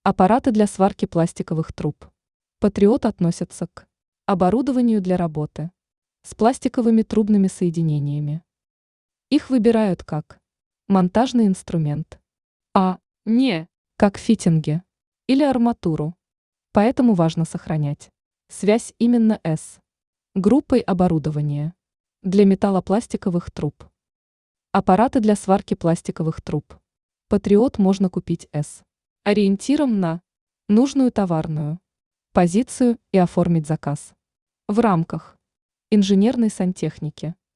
Аппараты для сварки пластиковых труб. Патриот относится к оборудованию для работы с пластиковыми трубными соединениями. Их выбирают как монтажный инструмент, а не как фитинги или арматуру. Поэтому важно сохранять связь именно с группой оборудования для металлопластиковых труб. Аппараты для сварки пластиковых труб. Патриот можно купить с ориентиром на нужную товарную позицию и оформить заказ в рамках инженерной сантехники.